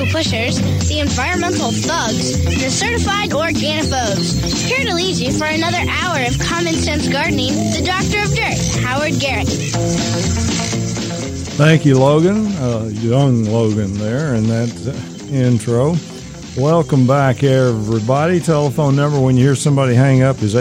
pushers, the environmental thugs, and the certified organophobes. Here to lead you for another hour of common sense gardening, the Doctor of Dirt, Howard Garrett. Thank you, Logan, young Logan there in that intro. Welcome back, everybody. Telephone number when you hear somebody hang up is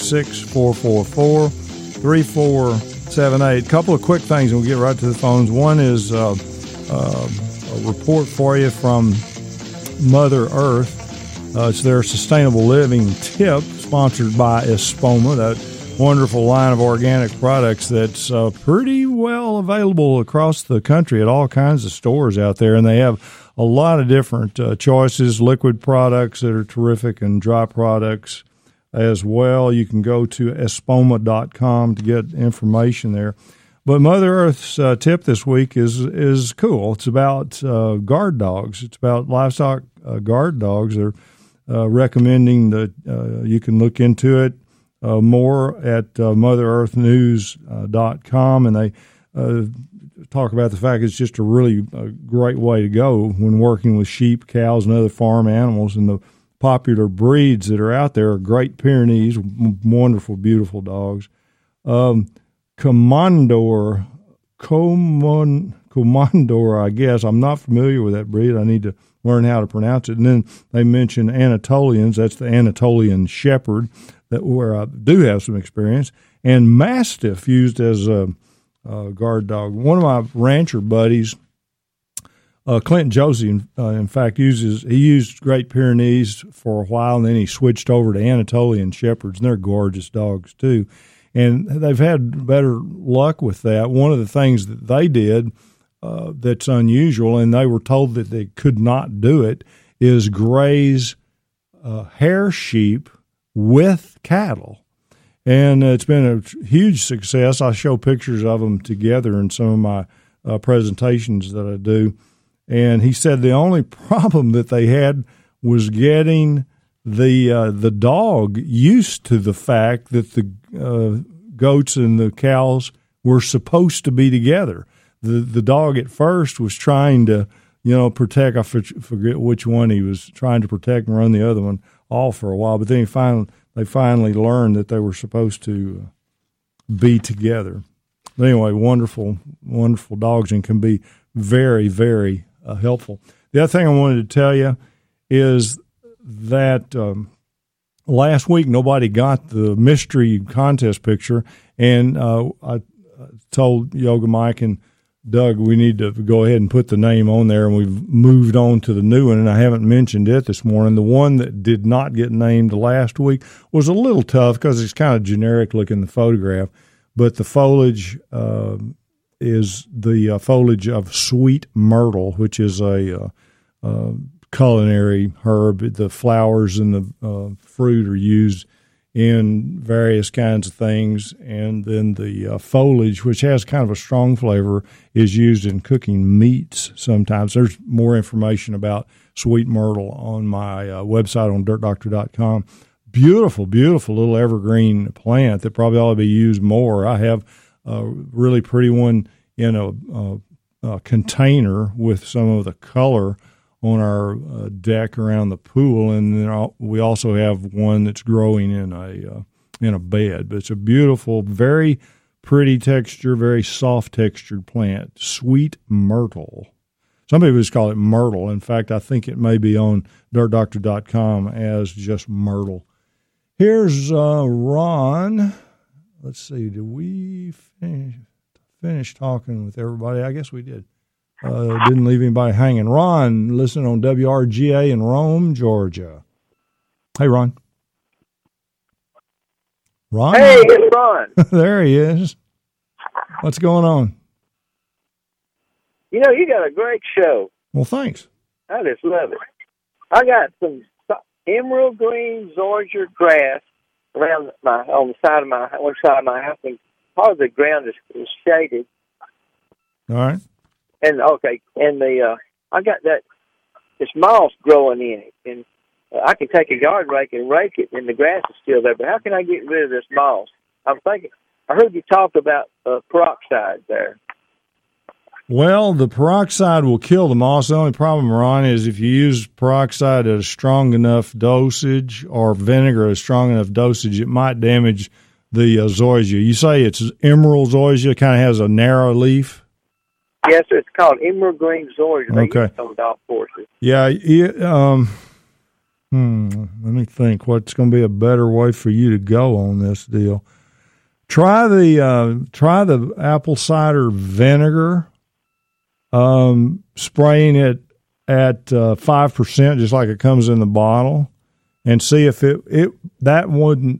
866-444-3478. A couple of quick things, and we'll get right to the phones. One is a report for you from Mother Earth. It's their sustainable living tip, sponsored by Espoma, that wonderful line of organic products that's pretty well available across the country at all kinds of stores out there. And they have a lot of different choices, liquid products that are terrific and dry products as well. You can go to espoma.com to get information there. But Mother Earth's tip this week is cool. It's about guard dogs. It's about livestock guard dogs. They're recommending that you can look into it more at motherearthnews.com, and they talk about the fact it's just a really great way to go when working with sheep, cows, and other farm animals. And the popular breeds that are out there are Great Pyrenees, wonderful, beautiful dogs. Komondor, I guess. I'm not familiar with that breed. I need to learn how to pronounce it. And then they mention Anatolians. That's the Anatolian Shepherd, where I do have some experience. And Mastiff used as a guard dog. One of my rancher buddies, Clinton Josie, in fact, used Great Pyrenees for a while, and then he switched over to Anatolian Shepherds, and they're gorgeous dogs too. And they've had better luck with that. One of the things that they did that's unusual, and they were told that they could not do it, is graze hair sheep with cattle. And it's been a huge success. I show pictures of them together in some of my presentations that I do. And he said the only problem that they had was getting the dog used to the fact that the goats and the cows were supposed to be together. The dog at first was trying to, protect. I forget which one he was trying to protect and run the other one off for a while. But then they finally learned that they were supposed to be together. But anyway, wonderful, wonderful dogs, and can be very, very helpful. The other thing I wanted to tell you is that last week nobody got the mystery contest picture, and I told Yoga Mike and Doug we need to go ahead and put the name on there, and we've moved on to the new one, and I haven't mentioned it this morning. The one that did not get named last week was a little tough because it's kind of generic looking, the photograph, but the foliage is the foliage of sweet myrtle, which is a culinary herb. The flowers and the fruit are used in various kinds of things, and then the foliage, which has kind of a strong flavor, is used in cooking meats sometimes. There's more information about sweet myrtle on my website on dirtdoctor.com. Beautiful, beautiful little evergreen plant that probably ought to be used more. I have a really pretty one in a container with some of the color on our deck around the pool, and then we also have one that's growing in a bed. But it's a beautiful, very pretty texture, very soft textured plant, sweet myrtle. Some people just call it myrtle. In fact, I think it may be on dirtdoctor.com as just myrtle. Here's Ron. Let's see, did we finish talking with everybody? I guess we did. Didn't leave anybody hanging. Ron, listening on WRGA in Rome, Georgia. Hey, Ron. Ron? Hey, it's Ron. There he is. What's going on? You got a great show. Well, thanks. I just love it. I got some emerald green zoysia grass around on the side of one side of my house, and part of the ground is shaded. All right. And I got this moss growing in it, and I can take a garden rake and rake it, and the grass is still there. But how can I get rid of this moss? I'm thinking. I heard you talk about peroxide there. Well, the peroxide will kill the moss. The only problem, Ron, is if you use peroxide at a strong enough dosage or vinegar at a strong enough dosage, it might damage the zoysia. You say it's emerald zoysia, kind of has a narrow leaf? Yes, sir. It's called emerald green zoysia. They Okay. use it on golf courses. Yeah. Let me think. What's going to be a better way for you to go on this deal? Try the apple cider vinegar. Spraying it at 5%, just like it comes in the bottle, and see if that wouldn't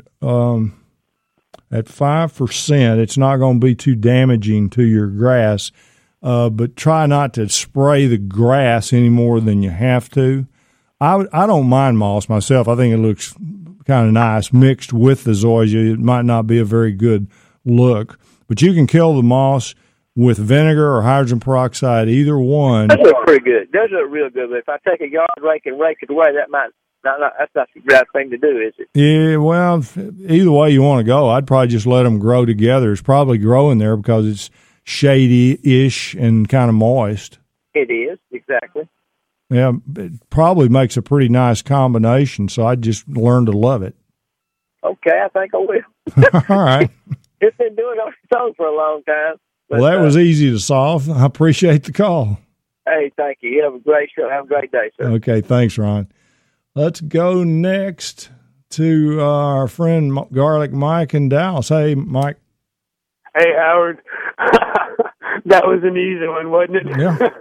at 5%. It's not going to be too damaging to your grass, but try not to spray the grass any more than you have to. I don't mind moss myself. I think it looks kind of nice mixed with the zoysia. It might not be a very good look, but you can kill the moss with vinegar or hydrogen peroxide, either one. Those look pretty good. Those look real good. But if I take a yard rake and rake it away, that might that's not the right thing to do, is it? Yeah, well, either way you want to go, I'd probably just let them grow together. It's probably growing there because it's shady-ish and kind of moist. It is, exactly. Yeah, it probably makes a pretty nice combination, so I'd just learn to love it. Okay, I think I will. All right. It's been doing on its own for a long time. But, Well, that was easy to solve. I appreciate the call. Hey, thank you. You have a great show. Have a great day, sir. Okay, thanks, Ron. Let's go next to our friend Garlic Mike in Dallas. Hey, Mike. Hey, Howard. That was an easy one, wasn't it?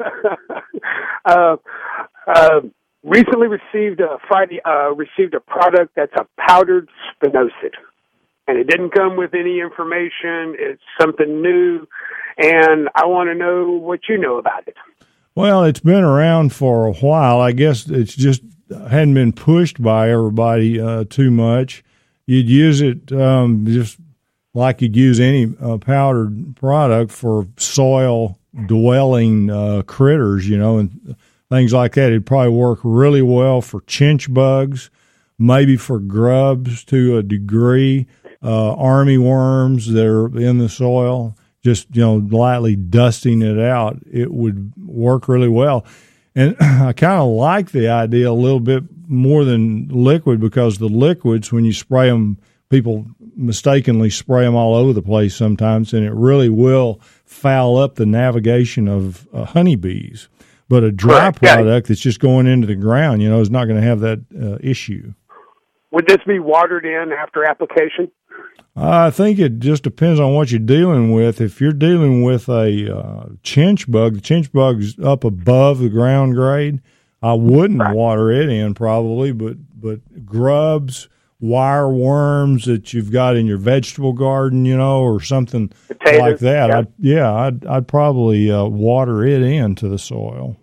Yeah. Recently received a product that's a powdered spinosad. And it didn't come with any information. It's something new, and I want to know what you know about it. Well, it's been around for a while. I guess it's just hadn't been pushed by everybody too much. You'd use it just like you'd use any powdered product for soil-dwelling critters, and things like that. It'd probably work really well for chinch bugs, maybe for grubs to a degree. Army worms that are in the soil, just, lightly dusting it out, it would work really well. And I kind of like the idea a little bit more than liquid because the liquids, when you spray them, people mistakenly spray them all over the place sometimes, and it really will foul up the navigation of honeybees. But a dry product that's just going into the ground, is not going to have that issue. Would this be watered in after application? I think it just depends on what you're dealing with. If you're dealing with a chinch bug, the chinch bug's up above the ground grade, I wouldn't water it in probably, but grubs, wire worms that you've got in your vegetable garden, or something Potatoes, like that, I'd probably water it into the soil.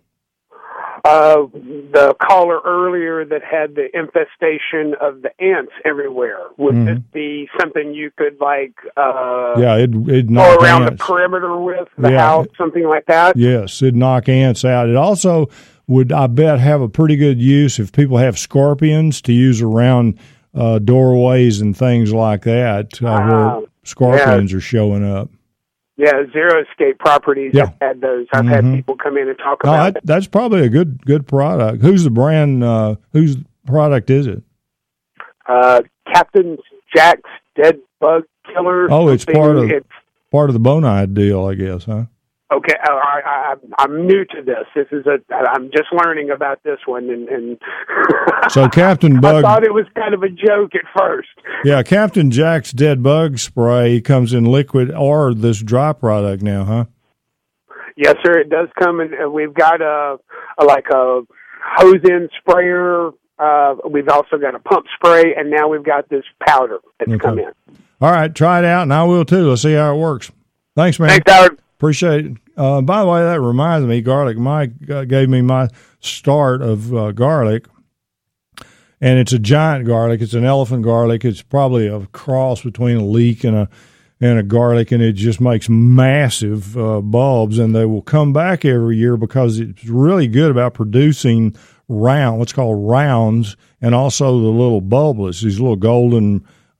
The caller earlier that had the infestation of the ants everywhere, would this be something you could it'd go knock around ants. the perimeter with the house, something like that? Yes, it'd knock ants out. It also would, I bet, have a pretty good use if people have scorpions to use around doorways and things like that where scorpions are showing up. Yeah, Zero Escape Properties have had those. I've had people come in and talk about it. That's probably a good product. Who's the brand? Whose product is it? Captain Jack's Dead Bug Killer. Oh, it's part of the Bonide deal, I guess, huh? Okay, I'm new to this. I'm just learning about this one, and so Captain Bug. I thought it was kind of a joke at first. Yeah, Captain Jack's Dead Bug Spray comes in liquid or this dry product now, huh? Yes, sir. It does come in. We've got a hose-in sprayer. We've also got a pump spray, and now we've got this powder that's come in. All right, try it out, and I will too. Let's see how it works. Thanks, man. Thanks, Howard. Appreciate it. By the way, that reminds me, Garlic Mike gave me my start of garlic, and it's a giant garlic. It's an elephant garlic. It's probably a cross between a leek and a garlic, and it just makes massive bulbs, and they will come back every year because it's really good about producing what's called rounds, and also the little bulblets, these little golden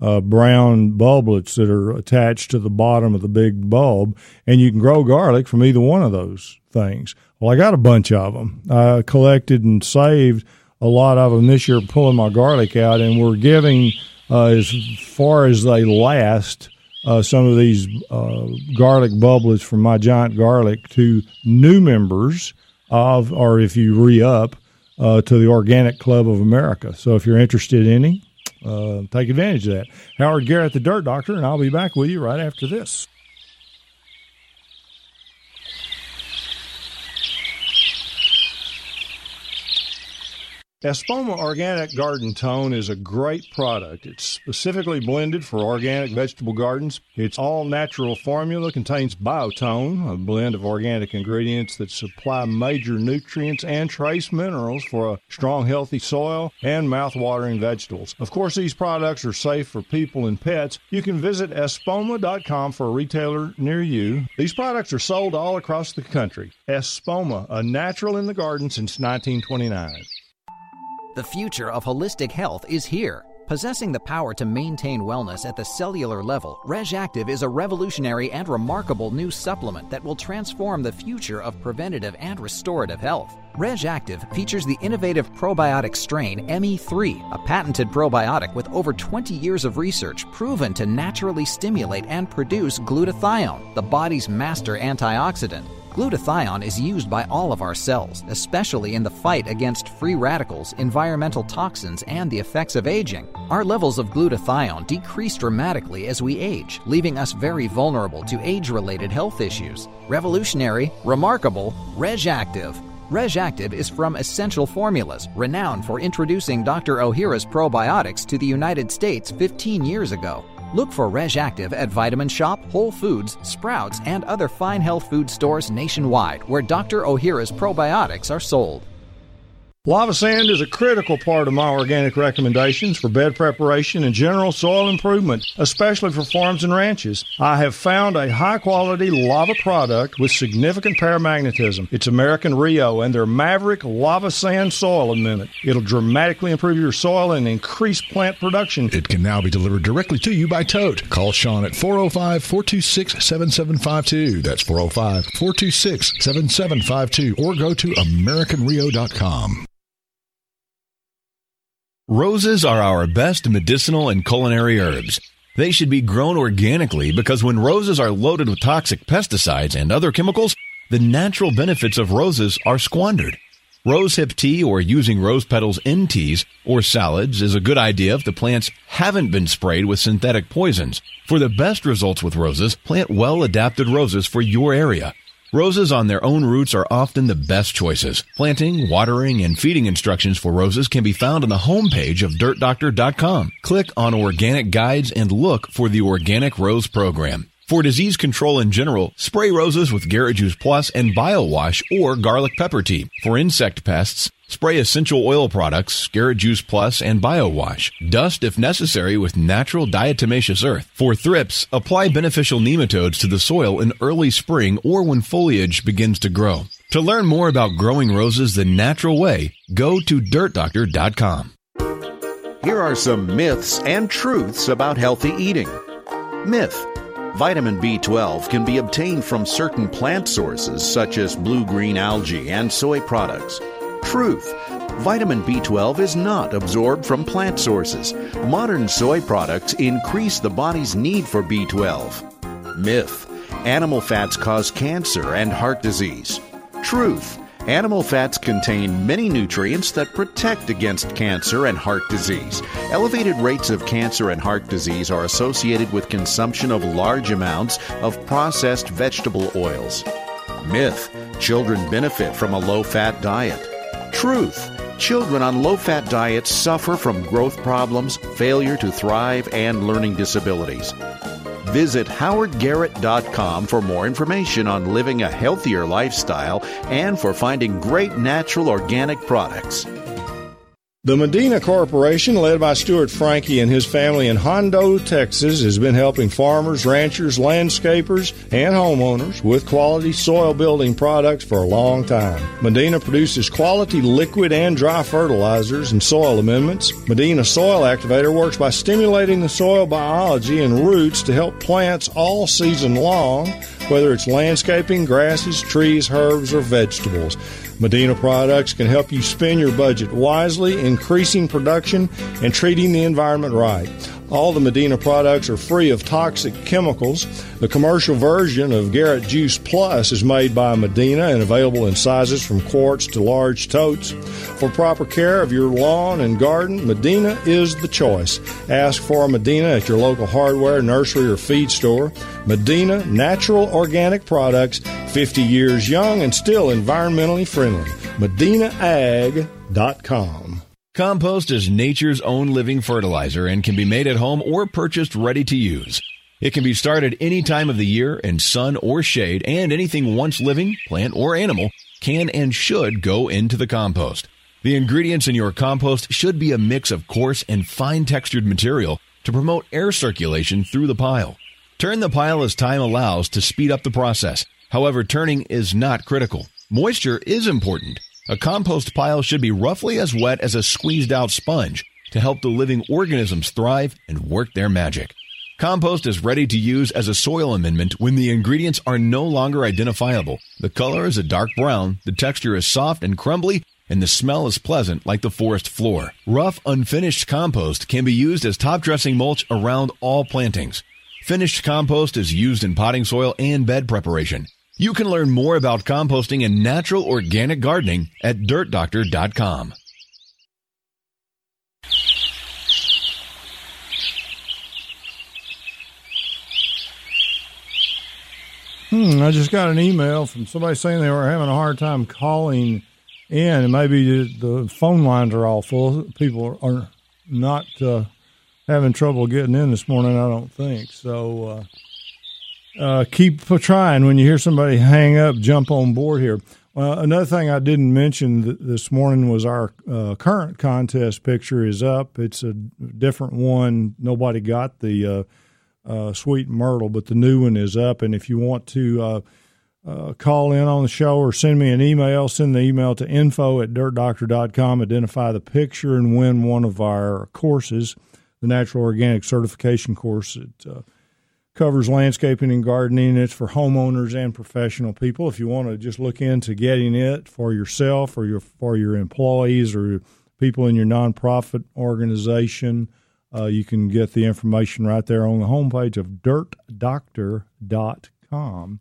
brown bulblets that are attached to the bottom of the big bulb, and you can grow garlic from either one of those things. Well, I got a bunch of them. I collected and saved a lot of them this year, pulling my garlic out, and we're giving, as far as they last, some of these garlic bulblets from my giant garlic to new members of, or if you re-up, to the Organic Club of America. So if you're interested in any, take advantage of that. Howard Garrett, the Dirt Doctor, and I'll be back with you right after this. Espoma Organic Garden Tone is a great product. It's specifically blended for organic vegetable gardens. Its all-natural formula contains Biotone, a blend of organic ingredients that supply major nutrients and trace minerals for a strong, healthy soil and mouth-watering vegetables. Of course, these products are safe for people and pets. You can visit espoma.com for a retailer near you. These products are sold all across the country. Espoma, a natural in the garden since 1929. The future of holistic health is here. Possessing the power to maintain wellness at the cellular level, RegActive is a revolutionary and remarkable new supplement that will transform the future of preventative and restorative health. RegActive features the innovative probiotic strain ME3, a patented probiotic with over 20 years of research proven to naturally stimulate and produce glutathione, the body's master antioxidant. Glutathione is used by all of our cells, especially in the fight against free radicals, environmental toxins, and the effects of aging. Our levels of glutathione decrease dramatically as we age, leaving us very vulnerable to age-related health issues. Revolutionary, remarkable, RegActive. RegActive is from Essential Formulas, renowned for introducing Dr. Ohhira's probiotics to the United States 15 years ago. Look for RegActive at Vitamin Shop, Whole Foods, Sprouts, and other fine health food stores nationwide where Dr. Ohhira's probiotics are sold. Lava sand is a critical part of my organic recommendations for bed preparation and general soil improvement, especially for farms and ranches. I have found a high-quality lava product with significant paramagnetism. It's American Rio and their Maverick Lava Sand Soil Amendment. It'll dramatically improve your soil and increase plant production. It can now be delivered directly to you by tote. Call Sean at 405-426-7752. That's 405-426-7752. Or go to AmericanRio.com. Roses are our best medicinal and culinary herbs. They should be grown organically because when roses are loaded with toxic pesticides and other chemicals, the natural benefits of roses are squandered. Rosehip tea or using rose petals in teas or salads is a good idea if the plants haven't been sprayed with synthetic poisons. For the best results with roses, plant well-adapted roses for your area. Roses on their own roots are often the best choices. Planting, watering, and feeding instructions for roses can be found on the homepage of DirtDoctor.com. Click on Organic Guides and look for the Organic Rose Program. For disease control in general, spray roses with Garrett Juice Plus and BioWash or garlic pepper tea. For insect pests, spray essential oil products, Garrett Juice Plus, and BioWash. Dust if necessary with natural diatomaceous earth. For thrips, apply beneficial nematodes to the soil in early spring or when foliage begins to grow. To learn more about growing roses the natural way, go to DirtDoctor.com. Here are some myths and truths about healthy eating. Myth: vitamin B12 can be obtained from certain plant sources such as blue-green algae and soy products. Truth: vitamin B12 is not absorbed from plant sources. Modern soy products increase the body's need for B12. Myth: animal fats cause cancer and heart disease. Truth: animal fats contain many nutrients that protect against cancer and heart disease. Elevated rates of cancer and heart disease are associated with consumption of large amounts of processed vegetable oils. Myth: children benefit from a low-fat diet. Truth: children on low-fat diets suffer from growth problems, failure to thrive, and learning disabilities. Visit howardgarrett.com for more information on living a healthier lifestyle and for finding great natural organic products. The Medina Corporation, led by Stuart Frankie and his family in Hondo, Texas, has been helping farmers, ranchers, landscapers, and homeowners with quality soil building products for a long time. Medina produces quality liquid and dry fertilizers and soil amendments. Medina Soil Activator works by stimulating the soil biology and roots to help plants all season long, whether it's landscaping, grasses, trees, herbs, or vegetables. Medina products can help you spend your budget wisely, increasing production and treating the environment right. All the Medina products are free of toxic chemicals. The commercial version of Garrett Juice Plus is made by Medina and available in sizes from quarts to large totes. For proper care of your lawn and garden, Medina is the choice. Ask for Medina at your local hardware, nursery, or feed store. Medina Natural Organic Products, 50 years young and still environmentally friendly. MedinaAg.com. Compost is nature's own living fertilizer and can be made at home or purchased ready to use. It can be started any time of the year in sun or shade, and anything once living, plant or animal, can and should go into the compost. The ingredients in your compost should be a mix of coarse and fine-textured material to promote air circulation through the pile. Turn the pile as time allows to speed up the process. However, turning is not critical. Moisture is important. A compost pile should be roughly as wet as a squeezed-out sponge to help the living organisms thrive and work their magic. Compost is ready to use as a soil amendment when the ingredients are no longer identifiable. The color is a dark brown, the texture is soft and crumbly, and the smell is pleasant like the forest floor. Rough, unfinished compost can be used as top-dressing mulch around all plantings. Finished compost is used in potting soil and bed preparation. You can learn more about composting and natural organic gardening at dirtdoctor.com. I just got an email from somebody saying they were having a hard time calling in, and maybe the phone lines are all full. People are not having trouble getting in this morning, I don't think. So keep trying. When you hear somebody hang up, jump on board here. Another thing I didn't mention this morning was our current contest picture is up. It's a different one. Nobody got the Sweet Myrtle, but the new one is up. And if you want to call in on the show or send me an email, send the email to info@dirtdoctor.com, identify the picture, and win one of our courses, the Natural Organic Certification course. It covers landscaping and gardening. It's for homeowners and professional people. If you want to just look into getting it for yourself or for your employees or people in your nonprofit organization, you can get the information right there on the homepage of dirtdoctor.com.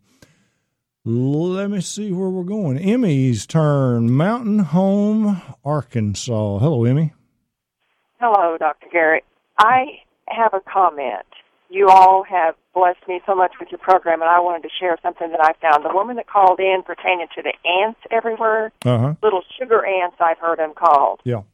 Let me see where we're going. Emmy's turn. Mountain Home, Arkansas. Hello, Emmy. Hello, Dr. Garrett. I have a comment. You all have blessed me so much with your program, and I wanted to share something that I found. The woman that called in pertaining to the ants everywhere, little sugar ants, I've heard them called. Yeah.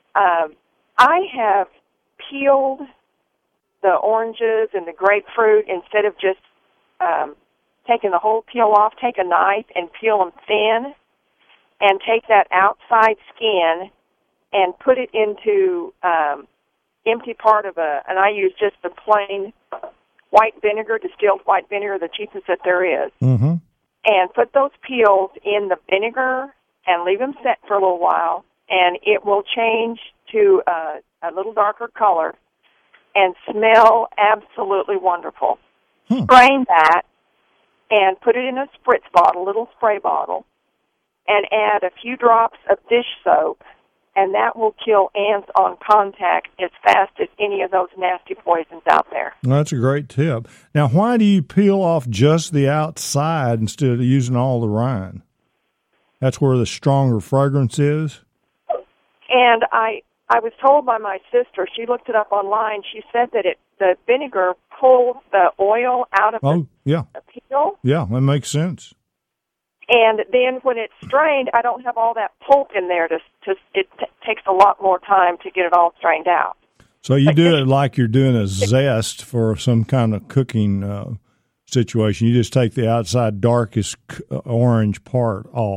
I have peeled the oranges and the grapefruit instead of just taking the whole peel off. Take a knife and peel them thin and take that outside skin and put it into empty part of and I use just the plain white vinegar, distilled white vinegar, the cheapest that there is, and put those peels in the vinegar and leave them set for a little while, and it will change to a little darker color and smell absolutely wonderful. Strain that and put it in a spritz bottle, little spray bottle, and add a few drops of dish soap, and that will kill ants on contact as fast as any of those nasty poisons out there. That's a great tip. Now, why do you peel off just the outside instead of using all the rind? That's where the stronger fragrance is? And I was told by my sister, she looked it up online, she said that the vinegar pulls the oil out of the peel. Yeah, that makes sense. And then when it's strained, I don't have all that pulp in there. It takes a lot more time to get it all strained out. So you do it like you're doing a zest for some kind of cooking situation. You just take the outside darkest orange part off.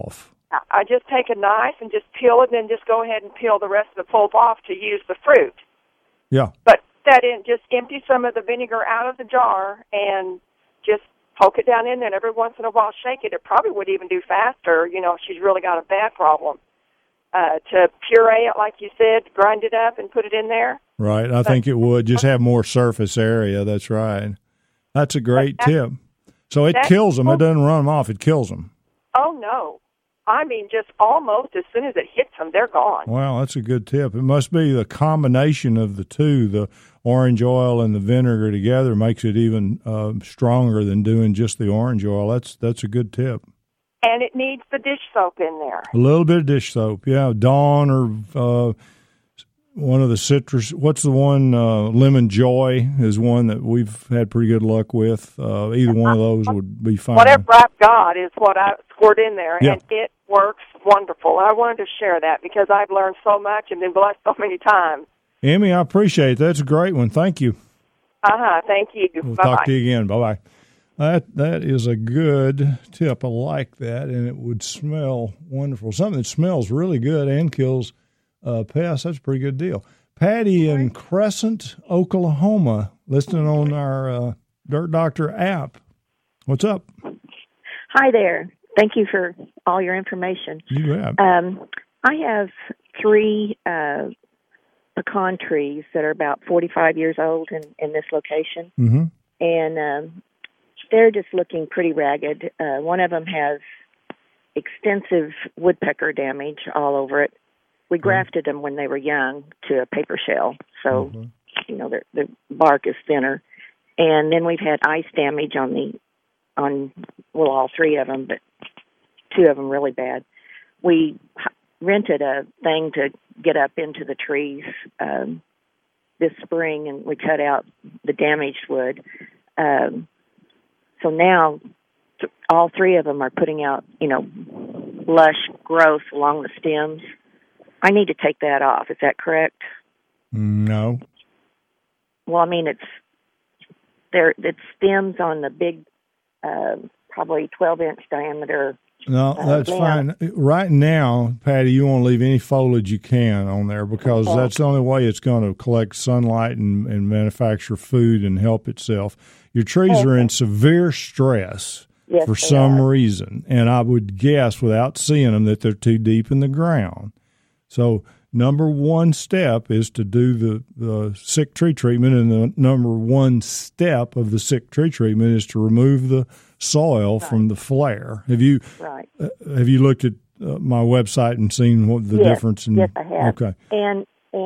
I just take a knife and just peel it, and then just go ahead and peel the rest of the pulp off to use the fruit. Yeah. But that in, just empty some of the vinegar out of the jar and just poke it down in there, and every once in a while shake it. It probably would even do faster, you know, if she's really got a bad problem. To puree it, like you said, grind it up and put it in there. Right. I think it would just have more surface area. That's right. That's a great tip. So it kills them. It doesn't run them off. It kills them. Oh, no. I mean, just almost as soon as it hits them, they're gone. Wow, that's a good tip. It must be the combination of the two, the orange oil and the vinegar together, makes it even stronger than doing just the orange oil. That's a good tip. And it needs the dish soap in there. A little bit of dish soap, yeah. Dawn or one of the citrus. What's the one? Lemon Joy is one that we've had pretty good luck with. Either one of those would be fine. Whatever I've got is what I squirt in there, and it works wonderful. I wanted to share that because I've learned so much and been blessed so many times. Emmy, I appreciate that. That's a great one. Thank you. Thank you. We'll Bye-bye. talk to you again. Bye-bye. That is a good tip. I like that, and it would smell wonderful. Something that smells really good and kills pests. That's a pretty good deal. Patty in Crescent, Oklahoma, listening on our Dirt Doctor app. What's up? Hi there. Thank you for all your information. You have. I have 3 pecan trees that are about 45 years old in this location, and they're just looking pretty ragged. One of them has extensive woodpecker damage all over it. We grafted them when they were young to a paper shell, so you know the bark is thinner. And then we've had ice damage on all 3 of them, but 2 of them really bad. We rented a thing to get up into the trees this spring, and we cut out the damaged wood. So now all 3 of them are putting out, you know, lush growth along the stems. I need to take that off. Is that correct? No. Well, I mean, it stems on the big, probably 12-inch diameter. No, that's fine. Right now, Patty, you want to leave any foliage you can on there because that's the only way it's going to collect sunlight and manufacture food and help itself. Your trees are in severe stress for some reason, and I would guess without seeing them that they're too deep in the ground. So number 1 step is to do the sick tree treatment, and the number 1 step of the sick tree treatment is to remove the soil from the flare. Have you looked at my website and seen what the difference? Yes, I have. Okay. And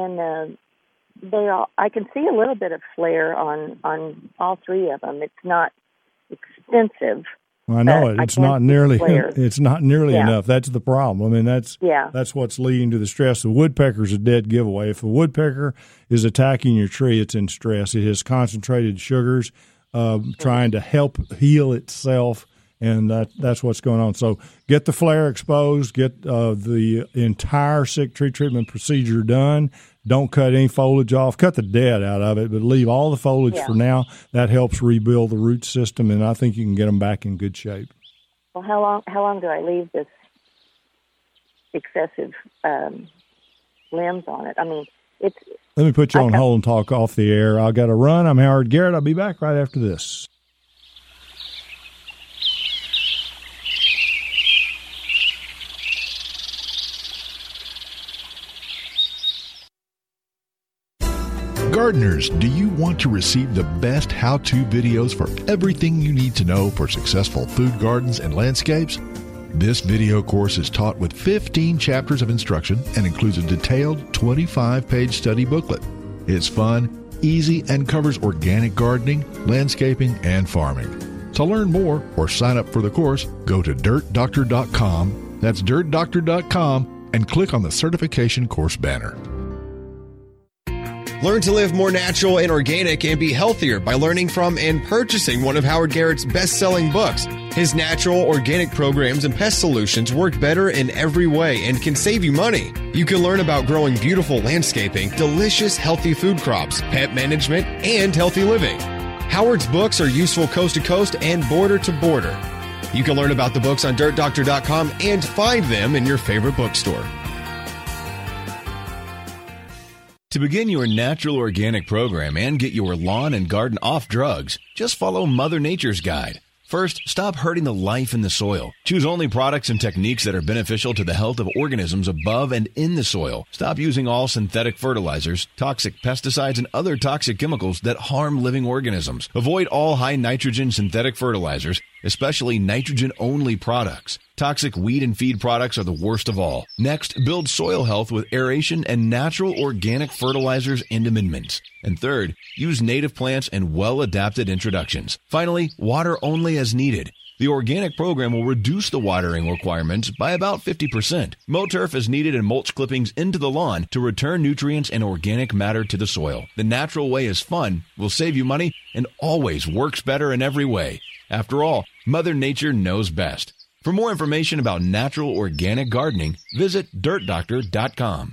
I can see a little bit of flare on all 3 of them. It's not extensive. I know it. It's not nearly enough. That's the problem. I mean, that's what's leading to the stress. The woodpecker's a dead giveaway. If a woodpecker is attacking your tree, it's in stress. It has concentrated sugars trying to help heal itself, and that's what's going on. So get the flare exposed, get the entire sick tree treatment procedure done. Don't cut any foliage off. Cut the dead out of it, but leave all the foliage for now. That helps rebuild the root system, and I think you can get them back in good shape. Well, how long do I leave this excessive limbs on it? I mean, it's... Let me put you on hold and talk off the air. I got to run. I'm Howard Garrett. I'll be back right after this. Gardeners, do you want to receive the best how-to videos for everything you need to know for successful food gardens and landscapes? This video course is taught with 15 chapters of instruction and includes a detailed 25-page study booklet. It's fun, easy, and covers organic gardening, landscaping, and farming. To learn more or sign up for the course, go to dirtdoctor.com. That's dirtdoctor.com and click on the certification course banner. Learn to live more natural and organic and be healthier by learning from and purchasing one of Howard Garrett's best-selling books. His natural, organic programs and pest solutions work better in every way and can save you money. You can learn about growing beautiful landscaping, delicious, healthy food crops, pet management, and healthy living. Howard's books are useful coast to coast and border to border. You can learn about the books on DirtDoctor.com and find them in your favorite bookstore. To begin your natural organic program and get your lawn and garden off drugs, just follow Mother Nature's guide. First, stop hurting the life in the soil. Choose only products and techniques that are beneficial to the health of organisms above and in the soil. Stop using all synthetic fertilizers, toxic pesticides, and other toxic chemicals that harm living organisms. Avoid all high nitrogen synthetic fertilizers, especially nitrogen-only products. Toxic weed and feed products are the worst of all. Next, build soil health with aeration and natural organic fertilizers and amendments. And third, use native plants and well-adapted introductions. Finally, water only as needed. The organic program will reduce the watering requirements by about 50%. Mow turf is needed and mulch clippings into the lawn to return nutrients and organic matter to the soil. The natural way is fun, will save you money, and always works better in every way. After all, Mother Nature knows best. For more information about natural organic gardening, visit DirtDoctor.com.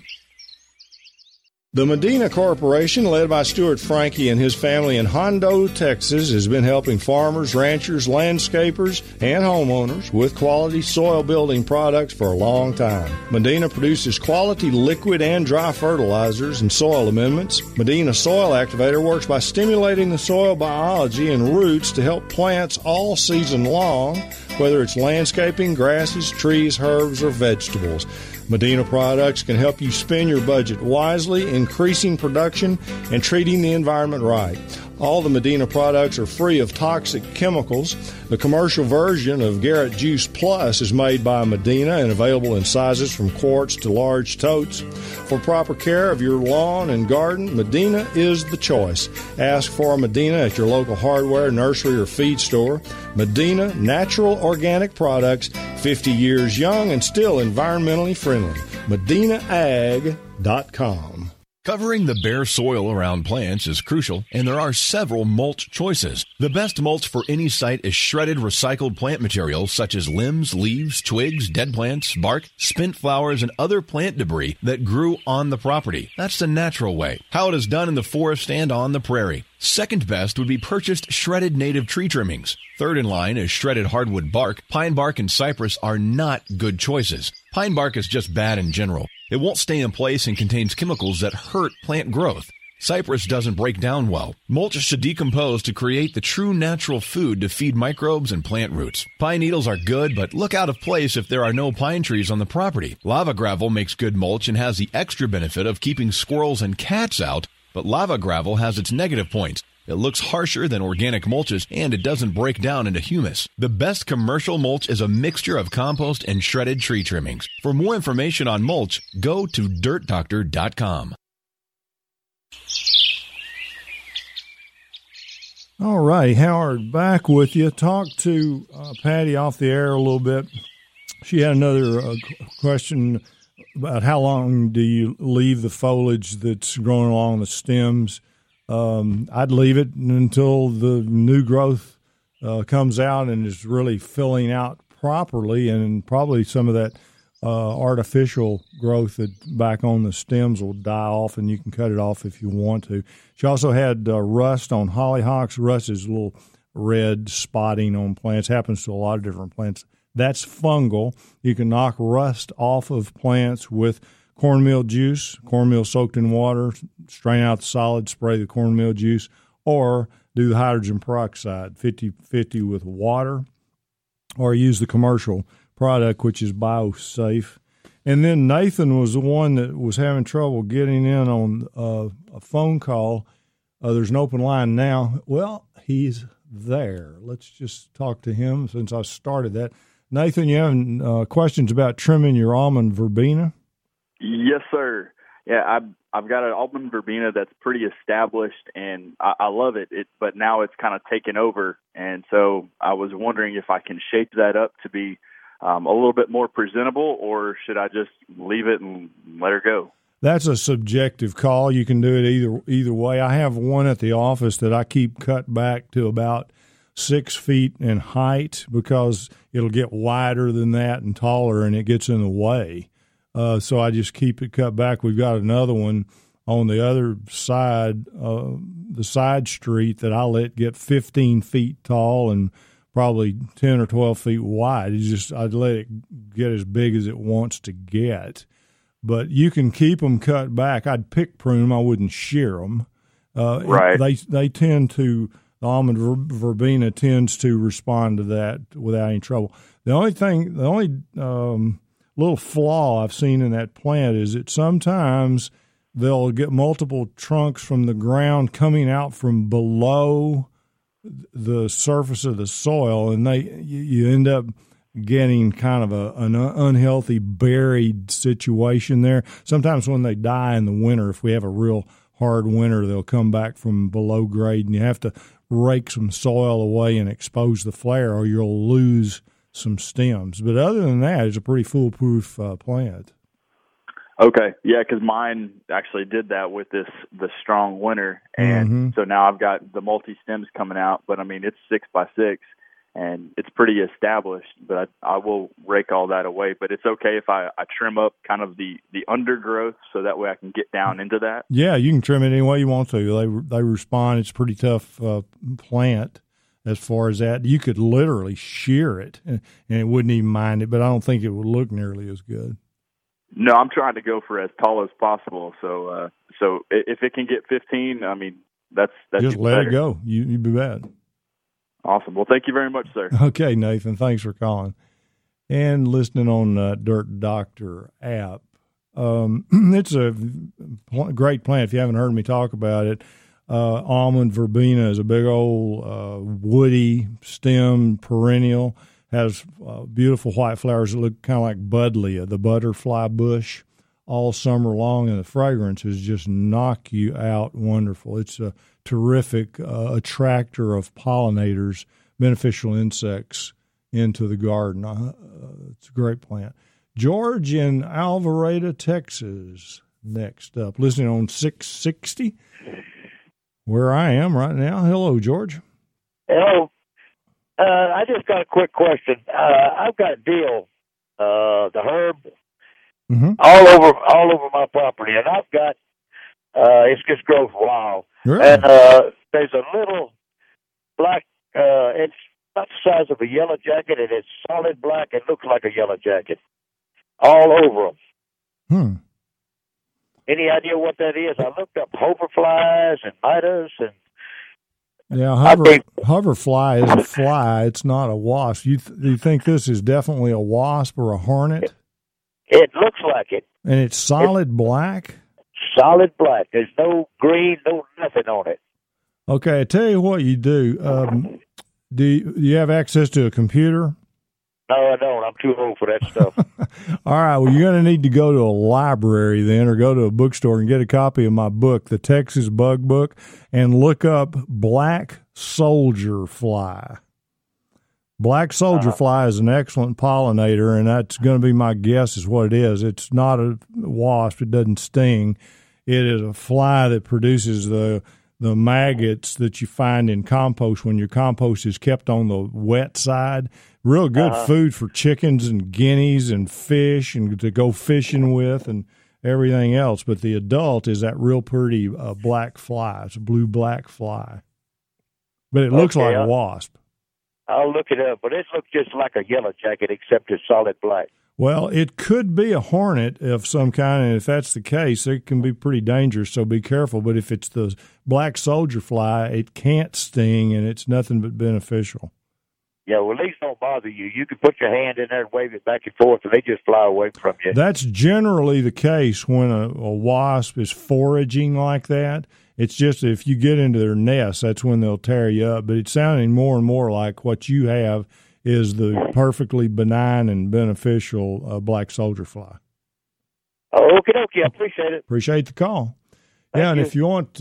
The Medina Corporation, led by Stuart Frankie and his family in Hondo, Texas, has been helping farmers, ranchers, landscapers, and homeowners with quality soil building products for a long time. Medina produces quality liquid and dry fertilizers and soil amendments. Medina Soil Activator works by stimulating the soil biology and roots to help plants all season long, whether it's landscaping, grasses, trees, herbs, or vegetables. Medina products can help you spend your budget wisely, increasing production and treating the environment right. All the Medina products are free of toxic chemicals. The commercial version of Garrett Juice Plus is made by Medina and available in sizes from quarts to large totes. For proper care of your lawn and garden, Medina is the choice. Ask for Medina at your local hardware, nursery, or feed store. Medina Natural Organic Products, 50 years young and still environmentally friendly. MedinaAg.com. Covering the bare soil around plants is crucial, and there are several mulch choices. The best mulch for any site is shredded recycled plant material such as limbs, leaves, twigs, dead plants, bark, spent flowers, and other plant debris that grew on the property. That's the natural way, how it is done in the forest and on the prairie. Second best would be purchased shredded native tree trimmings. Third in line is shredded hardwood bark. Pine bark and cypress are not good choices. Pine bark is just bad in general. It won't stay in place and contains chemicals that hurt plant growth. Cypress doesn't break down well. Mulch should decompose to create the true natural food to feed microbes and plant roots. Pine needles are good, but look out of place if there are no pine trees on the property. Lava gravel makes good mulch and has the extra benefit of keeping squirrels and cats out, but lava gravel has its negative points. It looks harsher than organic mulches, and it doesn't break down into humus. The best commercial mulch is a mixture of compost and shredded tree trimmings. For more information on mulch, go to DirtDoctor.com. All right, Howard, back with you. Talked to Patty off the air a little bit. She had another question about how long do you leave the foliage that's growing along the stems. I'd leave it until the new growth comes out and is really filling out properly, and probably some of that artificial growth that back on the stems will die off, and you can cut it off if you want to. She also had rust on hollyhocks. Rust is a little red spotting on plants. Happens to a lot of different plants. That's fungal. You can knock rust off of plants with cornmeal juice, cornmeal soaked in water, strain out the solid, spray the cornmeal juice, or do the hydrogen peroxide, 50-50 with water, or use the commercial product, which is BioSafe. And then Nathan was the one that was having trouble getting in on a phone call. There's an open line now. Well, he's there. Let's just talk to him since I started that. Nathan, you having questions about trimming your almond verbena? Yes, sir. Yeah, I've got an almond verbena that's pretty established, and I love it. But now it's kind of taken over, and so I was wondering if I can shape that up to be a little bit more presentable, or should I just leave it and let her go? That's a subjective call. You can do it either way. I have one at the office that I keep cut back to about 6 feet in height because it'll get wider than that and taller, and it gets in the way. So I just keep it cut back. We've got another one on the other side, the side street that I let get 15 feet tall and probably 10 or 12 feet wide. I'd let it get as big as it wants to get. But you can keep them cut back. I'd pick prune them. I wouldn't shear them. Right. They tend to, the almond verbena tends to respond to that without any trouble. The only little flaw I've seen in that plant is that sometimes they'll get multiple trunks from the ground coming out from below the surface of the soil, and you end up getting kind of an unhealthy buried situation there. Sometimes when they die in the winter, if we have a real hard winter, they'll come back from below grade, and you have to rake some soil away and expose the flare, or you'll lose some stems. But other than that, it's a pretty foolproof plant. Okay, yeah, because mine actually did that with the strong winter, and so now I've got the multi stems coming out. But I mean, it's 6x6, and it's pretty established. But I will rake all that away. But it's okay if I trim up kind of the undergrowth, so that way I can get down into that. Yeah, you can trim it any way you want to. They respond. It's a pretty tough plant. As far as that, you could literally shear it, and it wouldn't even mind it. But I don't think it would look nearly as good. No, I'm trying to go for as tall as possible. So if it can get 15, I mean, that's just let better. it go. You be bad. Awesome. Well, thank you very much, sir. Okay, Nathan. Thanks for calling and listening on Dirt Doctor app. It's a great plant. If you haven't heard me talk about it, almond verbena is a big old woody stem perennial. Has beautiful white flowers that look kind of like buddleia, the butterfly bush, all summer long, and the fragrances just knock you out wonderful. It's a terrific attractor of pollinators, beneficial insects into the garden. It's a great plant. George in Alvarado, Texas, next up. Listening on 660, where I am right now. Hello, George. Hello. I just got a quick question. I've got dill, the herb, all over my property, and I've got it just grows wild. Really? And there's a little black. It's about the size of a yellow jacket, and it's solid black. It looks like a yellow jacket, all over them. Any idea what that is? I looked up hoverflies and mitas and. Yeah, hoverfly is a fly. It's not a wasp. Do you think this is definitely a wasp or a hornet? It looks like it. And it's solid black? Solid black. There's no green, no nothing on it. Okay, I tell you what you do. Do you have access to a computer? No, I don't. I'm too old for that stuff. All right, well, you're going to need to go to a library then, or go to a bookstore and get a copy of my book, The Texas Bug Book, and look up black soldier fly. Black soldier fly is an excellent pollinator, and that's going to be my guess is what it is. It's not a wasp. It doesn't sting. It is a fly that produces the maggots that you find in compost when your compost is kept on the wet side. Real good food for chickens and guineas and fish and to go fishing with and everything else. But the adult is that real pretty black fly. It's a blue-black fly. But it looks like a wasp. I'll look it up, but it looks just like a yellow jacket except it's solid black. Well, it could be a hornet of some kind, and if that's the case, it can be pretty dangerous, so be careful. But if it's the black soldier fly, it can't sting, and it's nothing but beneficial. Yeah, well, these don't bother you. You can put your hand in there and wave it back and forth, and they just fly away from you. That's generally the case when a wasp is foraging like that. It's just if you get into their nest, that's when they'll tear you up. But it's sounding more and more like what you have is the perfectly benign and beneficial black soldier fly. Okie dokie, I appreciate it. Appreciate the call. And if you want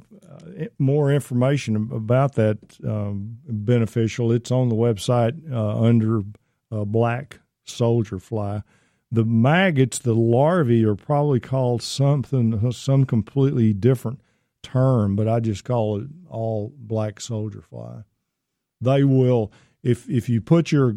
more information about that beneficial, it's on the website under black soldier fly. The maggots, the larvae, are probably called some completely different term, but I just call it all black soldier fly. They will, if you put your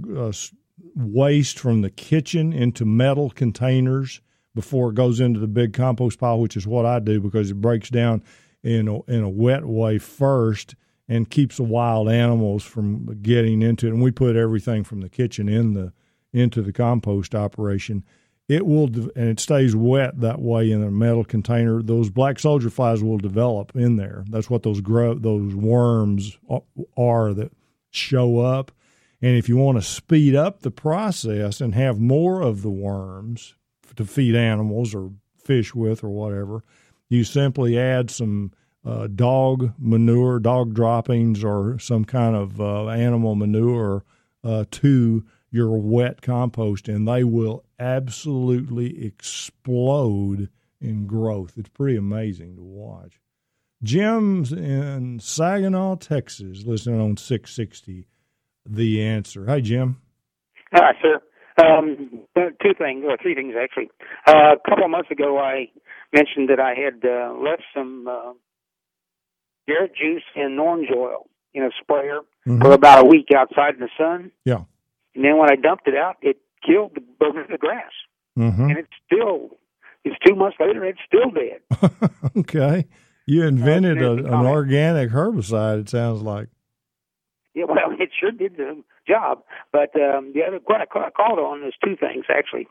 waste from the kitchen into metal containers before it goes into the big compost pile, which is what I do because it breaks down in a wet way first, and keeps the wild animals from getting into it. And we put everything from the kitchen into the compost operation. It will, and it stays wet that way in a metal container. Those black soldier flies will develop in there. That's what those worms are that show up. And if you want to speed up the process and have more of the worms to feed animals or fish with or whatever, you simply add some dog manure, dog droppings, or some kind of animal manure to your wet compost, and they will absolutely explode in growth. It's pretty amazing to watch. Jim's in Saginaw, Texas, listening on 660 The Answer. Hey, Jim. Hi, sir. Three things, actually. A couple of months ago, I mentioned that I had left some Garrett juice and orange oil in a sprayer for about a week outside in the sun. Yeah. And then when I dumped it out, it killed the grass. And it's 2 months later, it's still dead. Okay. You invented an organic herbicide, it sounds like. Yeah, well, it sure did the job. But the other what I called on is two things, actually.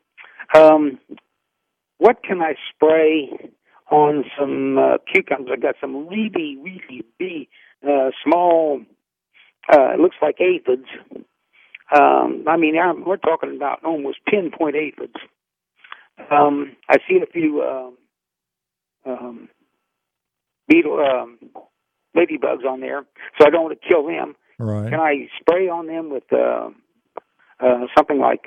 What can I spray on some cucumbers? I got some really, really big, small, it looks like aphids. We're talking about almost pinpoint aphids. I see a few ladybugs on there, so I don't want to kill them. Right. Can I spray on them with something like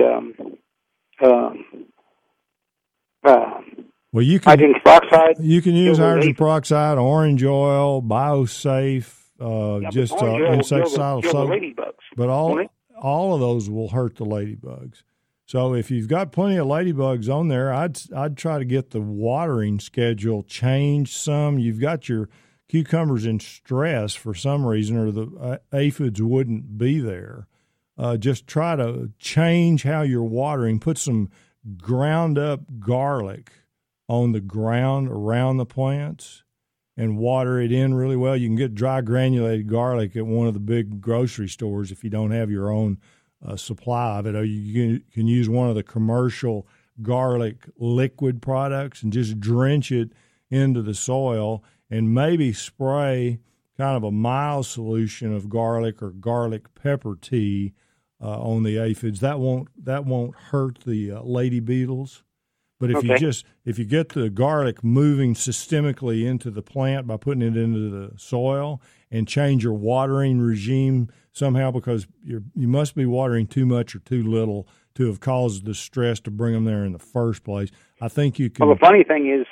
well, you can hydrogen peroxide? You can use hydrogen peroxide, orange oil, BioSafe, insecticidal soap. But all of those will hurt the ladybugs. So if you've got plenty of ladybugs on there, I'd try to get the watering schedule changed some. You've got your cucumbers in stress for some reason, or the aphids wouldn't be there. Just try to change how you're watering. Put some ground up garlic on the ground around the plants and water it in really well. You can get dry granulated garlic at one of the big grocery stores if you don't have your own supply of it. Or you can use one of the commercial garlic liquid products and just drench it into the soil and maybe spray kind of a mild solution of garlic or garlic pepper tea on the aphids. That won't hurt the lady beetles. But if you get the garlic moving systemically into the plant by putting it into the soil and change your watering regime somehow, because you must be watering too much or too little to have caused the stress to bring them there in the first place. I think you can. Well, the funny thing is,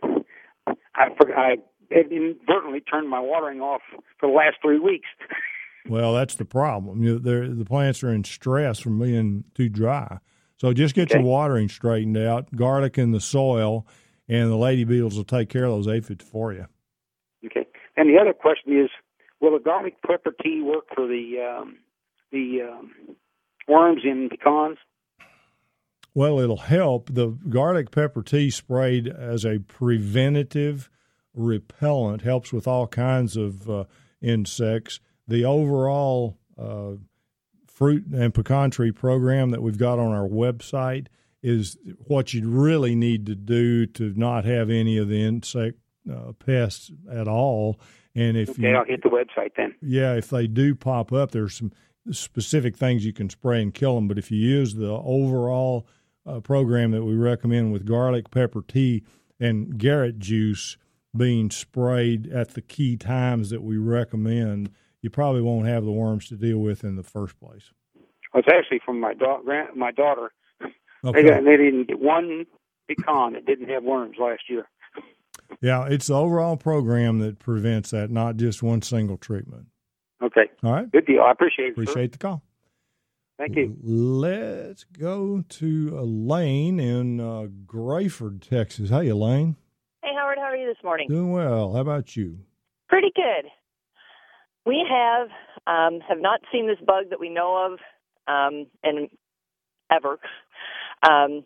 I inadvertently turned my watering off for the last 3 weeks. Well, that's the problem. The plants are in stress from being too dry. So just get your watering straightened out, garlic in the soil, and the lady beetles will take care of those aphids for you. Okay. And the other question is, will the garlic pepper tea work for the worms in pecans? Well, it'll help. The garlic pepper tea sprayed as a preventative repellent helps with all kinds of insects. The overall fruit and pecan tree program that we've got on our website is what you really need to do to not have any of the insect pests at all. And if I'll hit the website then. Yeah, if they do pop up, there's some specific things you can spray and kill them. But if you use the overall program that we recommend with garlic pepper tea and Garrett juice being sprayed at the key times that we recommend, you probably won't have the worms to deal with in the first place. Well, it's actually from my daughter. Okay. They didn't get one pecan that didn't have worms last year. Yeah, it's the overall program that prevents that, not just one single treatment. Okay. All right. Good deal. I appreciate it. Appreciate the call. Thank you. Let's go to Elaine in Grayford, Texas. Hey, Elaine. Hey, Howard. How are you this morning? Doing well. How about you? Pretty good. We have not seen this bug that we know of and ever.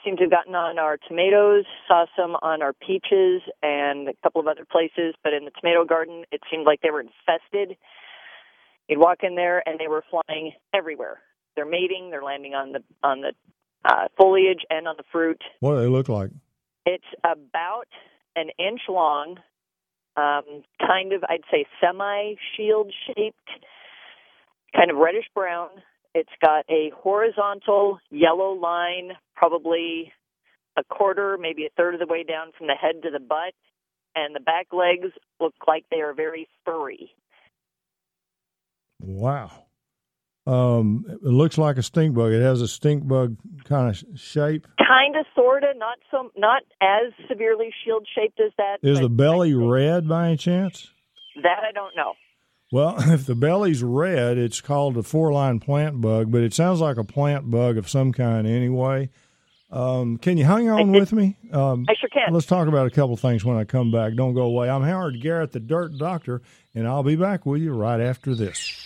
seem to have gotten on our tomatoes, saw some on our peaches and a couple of other places, but in the tomato garden, it seemed like they were infested. You'd walk in there, and they were flying everywhere. They're mating. They're landing on the foliage and on the fruit. What do they look like? It's about an inch long, kind of, I'd say, semi-shield shaped, kind of reddish brown. It's got a horizontal yellow line, probably a quarter, maybe a third of the way down from the head to the butt, and the back legs look like they are very furry. Wow. It looks like a stink bug. It has a stink bug kind of shape. Kind of, sort of, not as severely shield shaped as that. Is the belly red by any chance? That I don't know. Well, if the belly's red, it's called a four-line plant bug, but it sounds like a plant bug of some kind anyway. Can you hang on with me? I sure can. Let's talk about a couple things when I come back. Don't go away. I'm Howard Garrett, the Dirt Doctor, and I'll be back with you right after this.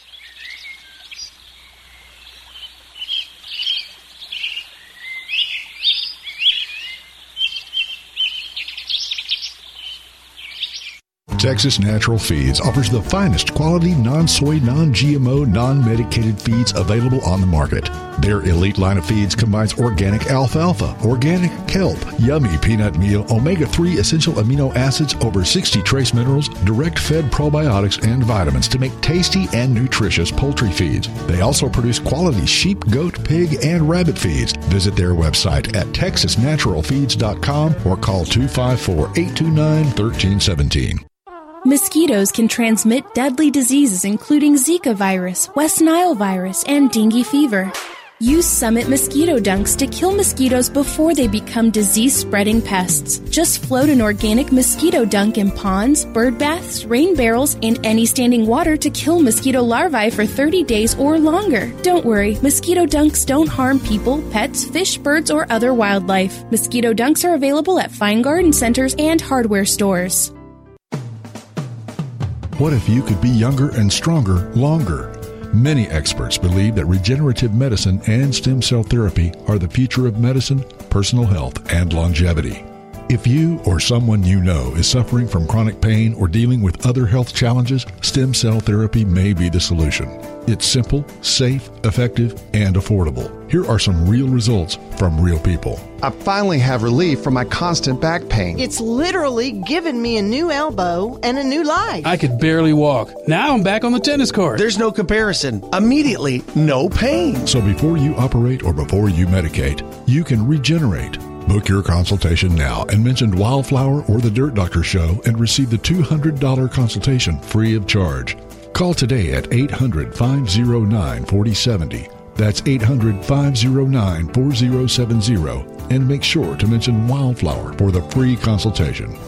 Texas Natural Feeds offers the finest quality non-soy, non-GMO, non-medicated feeds available on the market. Their elite line of feeds combines organic alfalfa, organic kelp, yummy peanut meal, omega-3 essential amino acids, over 60 trace minerals, direct-fed probiotics, and vitamins to make tasty and nutritious poultry feeds. They also produce quality sheep, goat, pig, and rabbit feeds. Visit their website at texasnaturalfeeds.com or call 254-829-1317. Mosquitoes can transmit deadly diseases including Zika virus, West Nile virus, and dengue fever. Use Summit mosquito dunks to kill mosquitoes before they become disease-spreading pests. Just float an organic mosquito dunk in ponds, bird baths, rain barrels, and any standing water to kill mosquito larvae for 30 days or longer. Don't worry, mosquito dunks don't harm people, pets, fish, birds, or other wildlife. Mosquito dunks are available at fine garden centers and hardware stores. What if you could be younger and stronger longer? Many experts believe that regenerative medicine and stem cell therapy are the future of medicine, personal health, and longevity. If you or someone you know is suffering from chronic pain or dealing with other health challenges, stem cell therapy may be the solution. It's simple, safe, effective, and affordable. Here are some real results from real people. I finally have relief from my constant back pain. It's literally given me a new elbow and a new life. I could barely walk. Now I'm back on the tennis court. There's no comparison. Immediately, no pain. So before you operate or before you medicate, you can regenerate. Book your consultation now and mention Wildflower or the Dirt Doctor Show and receive the $200 consultation free of charge. Call today at 800-509-4070. That's 800-509-4070. And make sure to mention Wildflower for the free consultation.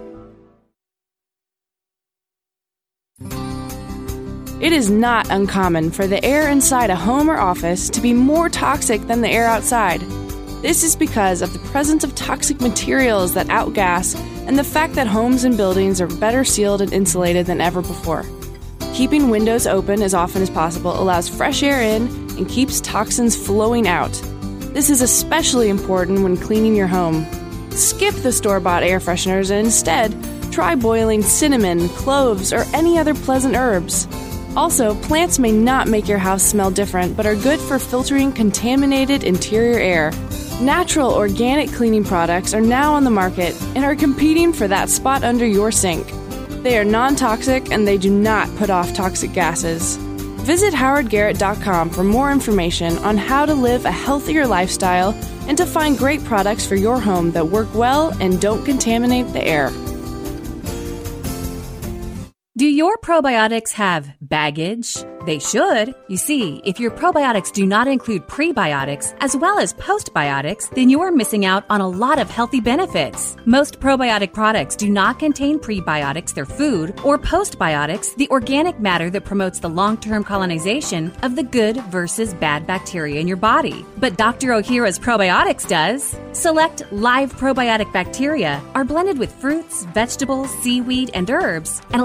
It is not uncommon for the air inside a home or office to be more toxic than the air outside. This is because of the presence of toxic materials that outgas and the fact that homes and buildings are better sealed and insulated than ever before. Keeping windows open as often as possible allows fresh air in and keeps toxins flowing out. This is especially important when cleaning your home. Skip the store-bought air fresheners and instead try boiling cinnamon, cloves, or any other pleasant herbs. Also, plants may not make your house smell different, but are good for filtering contaminated interior air. Natural organic cleaning products are now on the market and are competing for that spot under your sink. They are non-toxic and they do not put off toxic gases. Visit howardgarrett.com for more information on how to live a healthier lifestyle and to find great products for your home that work well and don't contaminate the air. Do your probiotics have baggage? They should. You see, if your probiotics do not include prebiotics as well as postbiotics, then you are missing out on a lot of healthy benefits. Most probiotic products do not contain prebiotics, their food, or postbiotics, the organic matter that promotes the long-term colonization of the good versus bad bacteria in your body. But Dr. Ohhira's Probiotics does. Select live probiotic bacteria are blended with fruits, vegetables, seaweed, and herbs and allowed to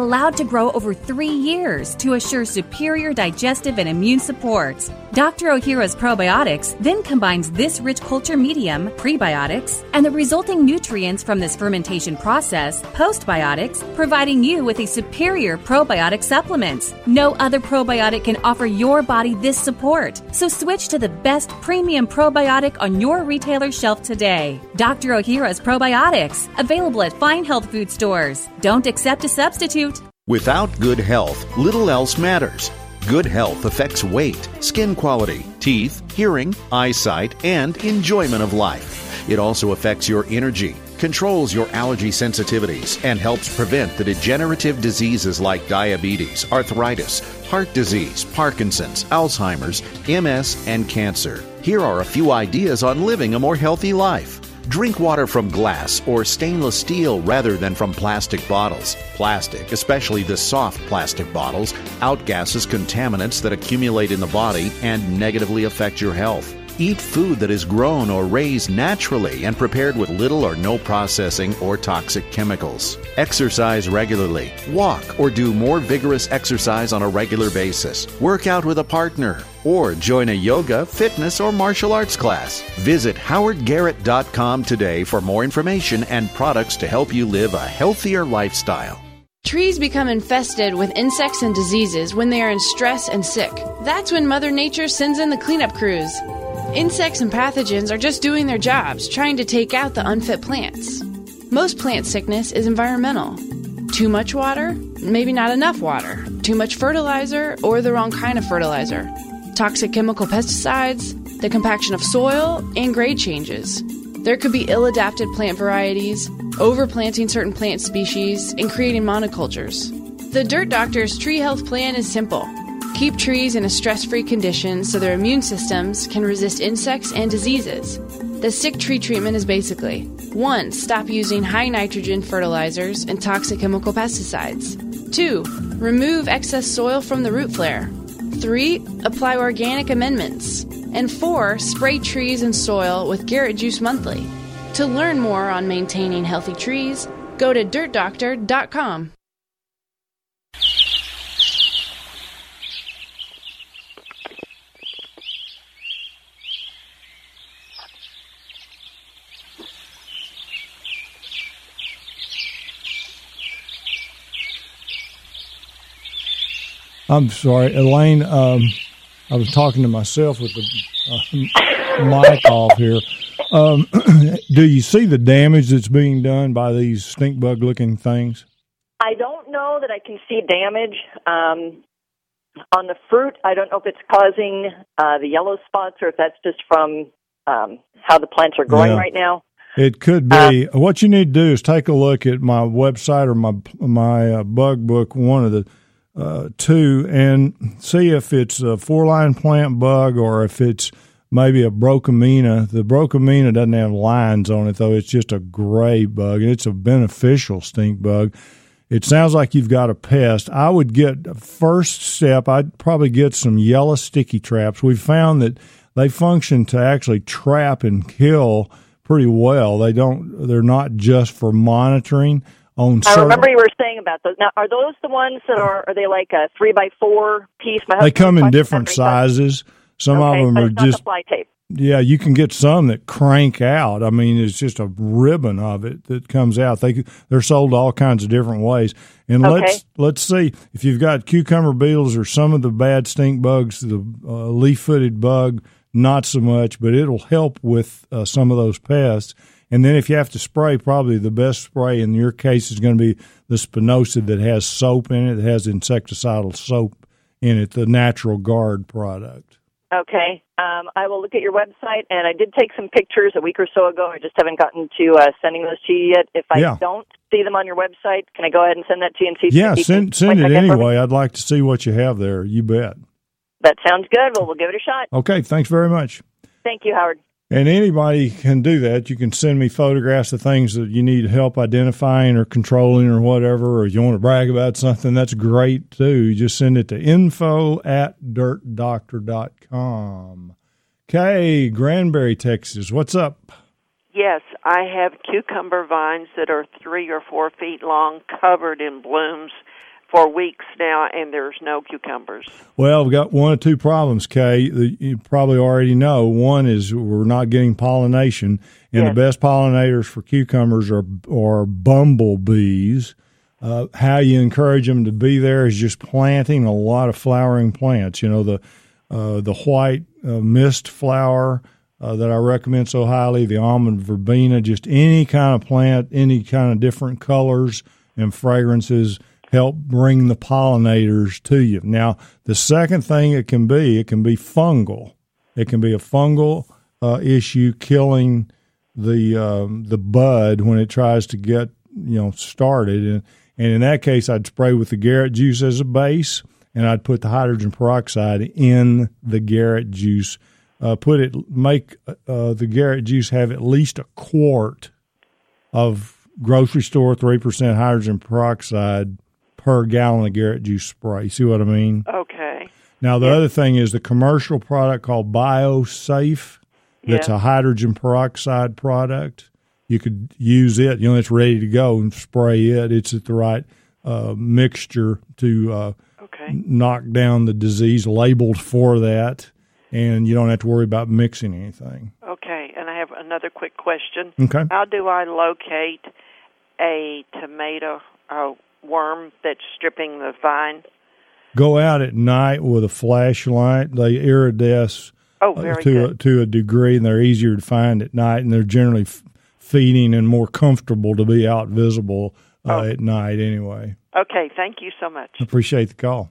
to grow over 3 years to assure superior digestive and immune support. Dr. Ohhira's Probiotics then combines this rich culture medium, prebiotics, and the resulting nutrients from this fermentation process, postbiotics, providing you with a superior probiotic supplement. No other probiotic can offer your body this support, so switch to the best premium probiotic on your retailer shelf today. Dr. Ohhira's Probiotics, available at fine health food stores. Don't accept a substitute. Without good health, little else matters. Good health affects weight, skin quality, teeth, hearing, eyesight, and enjoyment of life. It also affects your energy, controls your allergy sensitivities, and helps prevent the degenerative diseases like diabetes, arthritis, heart disease, Parkinson's, Alzheimer's, MS, and cancer. Here are a few ideas on living a more healthy life. Drink water from glass or stainless steel rather than from plastic bottles. Plastic, especially the soft plastic bottles, outgasses contaminants that accumulate in the body and negatively affect your health. Eat food that is grown or raised naturally and prepared with little or no processing or toxic chemicals. Exercise regularly. Walk or do more vigorous exercise on a regular basis. Work out with a partner. Or join a yoga, fitness, or martial arts class. Visit howardgarrett.com today for more information and products to help you live a healthier lifestyle. Trees become infested with insects and diseases when they are in stress and sick. That's when Mother Nature sends in the cleanup crews. Insects and pathogens are just doing their jobs, trying to take out the unfit plants. Most plant sickness is environmental. Too much water, maybe not enough water. Too much fertilizer, or the wrong kind of fertilizer. Toxic chemical pesticides, the compaction of soil, and grade changes. There could be ill-adapted plant varieties, overplanting certain plant species, and creating monocultures. The Dirt Doctor's Tree Health Plan is simple. Keep trees in a stress-free condition so their immune systems can resist insects and diseases. The sick tree treatment is basically 1. Stop using high nitrogen fertilizers and toxic chemical pesticides. 2. Remove excess soil from the root flare. 3. Apply organic amendments. And 4. Spray trees and soil with Garrett Juice Monthly. To learn more on maintaining healthy trees, go to dirtdoctor.com. I'm sorry, Elaine. I was talking to myself with the mic off here. Do you see the damage that's being done by these stink bug looking things? I don't know that I can see damage on the fruit. I don't know if it's causing the yellow spots or if that's just from how the plants are growing right now. It could be. What you need to do is take a look at my website or my bug book, one of the two, and see if it's a four-line plant bug or if it's maybe a Brocamina. The Brocamina doesn't have lines on it, though. It's just a gray bug, and it's a beneficial stink bug. It sounds like you've got a pest. I would get, first step, I'd probably get some yellow sticky traps. We've found that they function to actually trap and kill pretty well. They're not just for monitoring. I remember you were saying about those. Now, are those the ones that are they like a 3x4 piece? They come in different sizes. Some of them are just the fly tape. Yeah, you can get some that crank out. I mean, it's just a ribbon of it that comes out. They're sold all kinds of different ways. And let's see if you've got cucumber beetles or some of the bad stink bugs, the leaf-footed bug, not so much, but it'll help with some of those pests. And then if you have to spray, probably the best spray in your case is going to be the spinosad that has soap in it, that has insecticidal soap in it, the Natural Guard product. Okay. I will look at your website, and I did take some pictures a week or so ago. I just haven't gotten to sending those to you yet. If I don't see them on your website, can I go ahead and send that to you and see? Yeah, send it anyway. I'd like to see what you have there. You bet. That sounds good. Well, we'll give it a shot. Okay, thanks very much. Thank you, Howard. And anybody can do that. You can send me photographs of things that you need help identifying or controlling or whatever, or you want to brag about something, that's great too. You just send it to info@dirtdoctor.com. Kay, Granbury, Texas. What's up? Yes, I have cucumber vines that are 3 or 4 feet long, covered in blooms. for weeks now, and there's no cucumbers. Well, we've got one or two problems, Kay. You probably already know. One is we're not getting pollination, and the best pollinators for cucumbers are bumblebees. How you encourage them to be there is just planting a lot of flowering plants. You know, the white mist flower that I recommend so highly, the almond verbena, just any kind of plant, any kind of different colors and fragrances help bring the pollinators to you. Now, the second thing it can be fungal. It can be a fungal issue killing the bud when it tries to get started. And in that case, I'd spray with the Garrett juice as a base, and I'd put the hydrogen peroxide in the Garrett juice. Make the Garrett juice have at least a quart of grocery store 3% hydrogen peroxide per gallon of Garrett juice spray. See what I mean? Okay. Now, the other thing is the commercial product called BioSafe. That's a hydrogen peroxide product. You could use it. It's ready to go and spray it. It's at the right mixture to knock down the disease, labeled for that, and you don't have to worry about mixing anything. Okay, and I have another quick question. Okay. How do I locate a tomato worm that's stripping the vine? Go out at night with a flashlight. They iridesce to a degree, and they're easier to find at night, and they're generally feeding and more comfortable to be out visible at night anyway. Okay, thank you so much. Appreciate the call.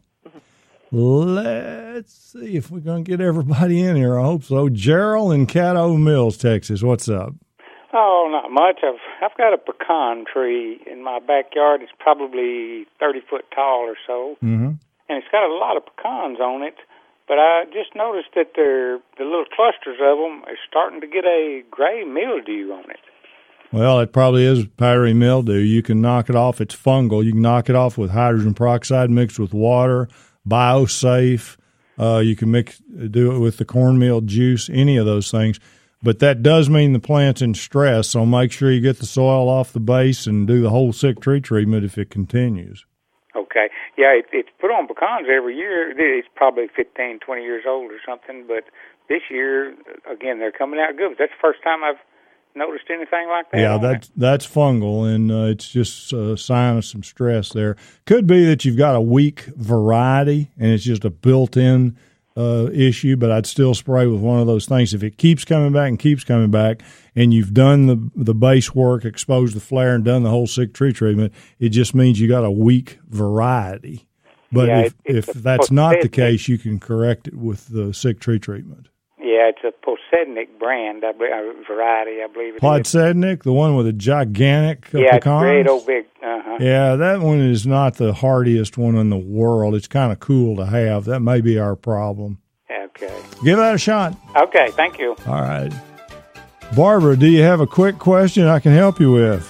Let's see if we're going to get everybody in here. I hope so. Gerald in Caddo Mills, Texas. What's up? Oh, not much. I've got a pecan tree in my backyard. It's probably 30 foot tall or so, and it's got a lot of pecans on it. But I just noticed that the little clusters of them are starting to get a gray mildew on it. Well, it probably is powdery mildew. You can knock it off. It's fungal. You can knock it off with hydrogen peroxide mixed with water, BioSafe. You can do it with the cornmeal juice, any of those things. But that does mean the plant's in stress, so make sure you get the soil off the base and do the whole sick tree treatment if it continues. Okay. Yeah, it's put on pecans every year. It's probably 15, 20 years old or something, but this year, again, they're coming out good. That's the first time I've noticed anything like that. Yeah, that's fungal, and it's just a sign of some stress there. Could be that you've got a weak variety, and it's just a built-in issue, but I'd still spray with one of those things. If it keeps coming back, and you've done the base work, exposed the flare, and done the whole sick tree treatment, it just means you got a weak variety. But if that's not the case, you can correct it with the sick tree treatment. Yeah, it's a Podsednik brand, variety, I believe it is. Podsednik, the one with a gigantic pecans? It's great old big. Yeah, that one is not the hardiest one in the world. It's kind of cool to have. That may be our problem. Okay. Give that a shot. Okay, thank you. All right. Barbara, do you have a quick question I can help you with?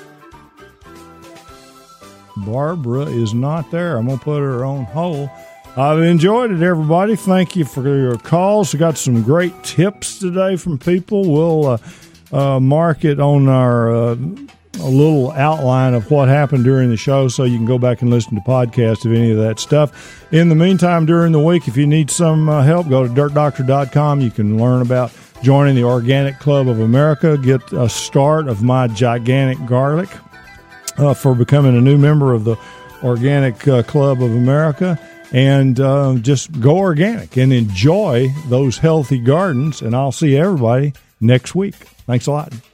Barbara is not there. I'm going to put her on hold. I've enjoyed it, everybody. Thank you for your calls. We got some great tips today from people. We'll mark it on our a little outline of what happened during the show so you can go back and listen to podcasts of any of that stuff. In the meantime, during the week, if you need some help, go to dirtdoctor.com. You can learn about joining the Organic Club of America, get a start of my gigantic garlic for becoming a new member of the Organic Club of America. And just go organic and enjoy those healthy gardens. And I'll see everybody next week. Thanks a lot.